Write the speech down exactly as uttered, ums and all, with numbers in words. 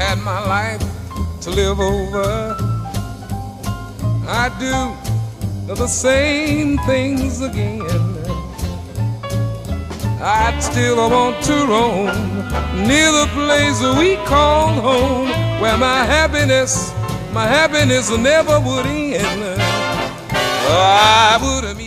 had my life to live over, I'd do the same things again. I'd still want to roam near the place we call home, where my happiness, my happiness never would end. I would have